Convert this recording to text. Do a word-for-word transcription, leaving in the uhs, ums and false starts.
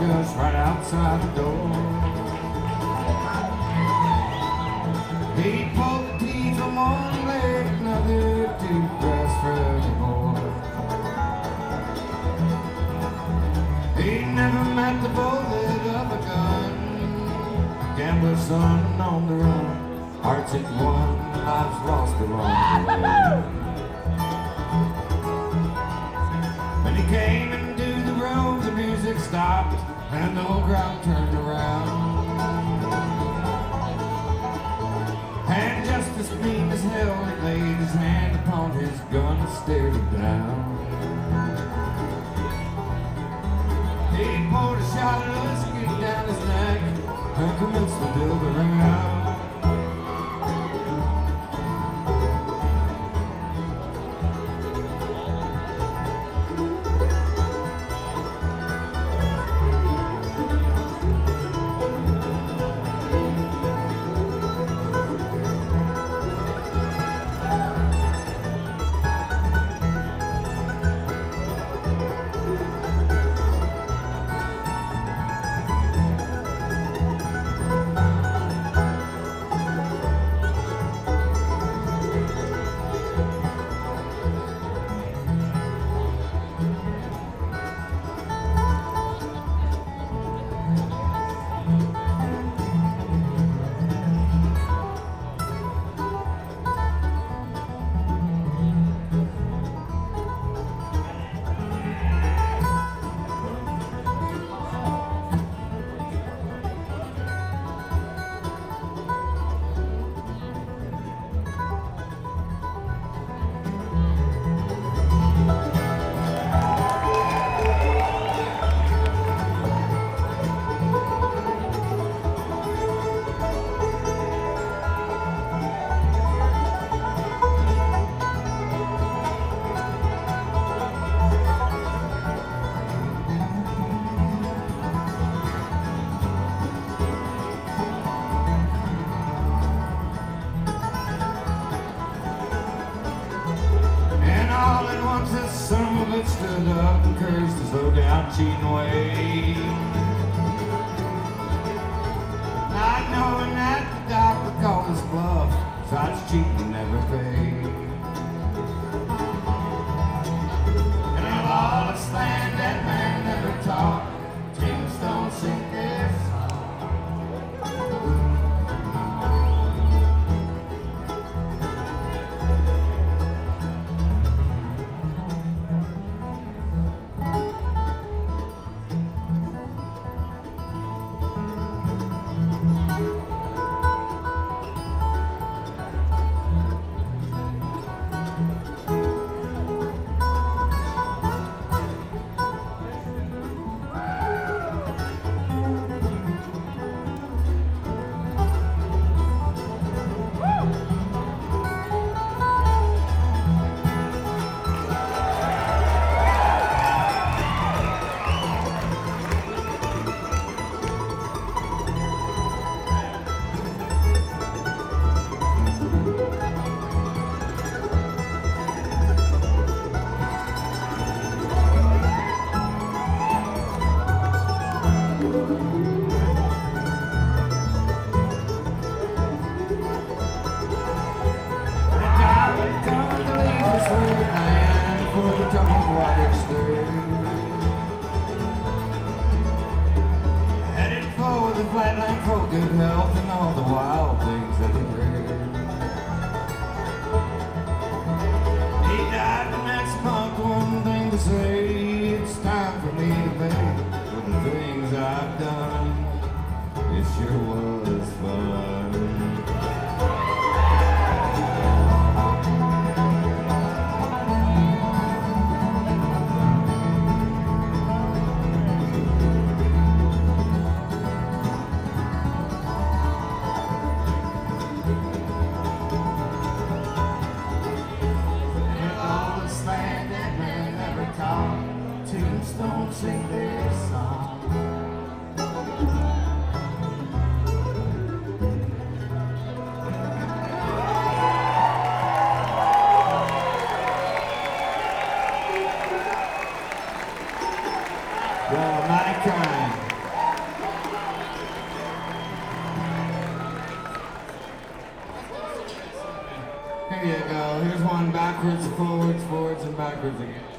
just right outside the door. He pulled the teeth from one leg, another toothbrush forevermore. He never met the bullet of a gun, gambler's son on the run, hearts at one, lives lost along the way. When he came into the room, the music stopped, and the whole crowd turned around. And just as mean as hell, he laid his hand upon his gun and stared it down. He poured a shot of whiskey down his neck and commenced to build around. Stood up and cursed his low down cheating way. Not knowing that the doctor called his bluff, such cheating never paid. And a lawless land that man never taught, tombstones sing their song. Headed for the flatland for good health and all the wild things that he reared. He died the next month, one thing to say, it's time for me to pay for the things I've done. It sure was fun. Tombstones sing their song. Well, mighty kind. Here you go. Here's one backwards, forwards, forwards, and backwards again.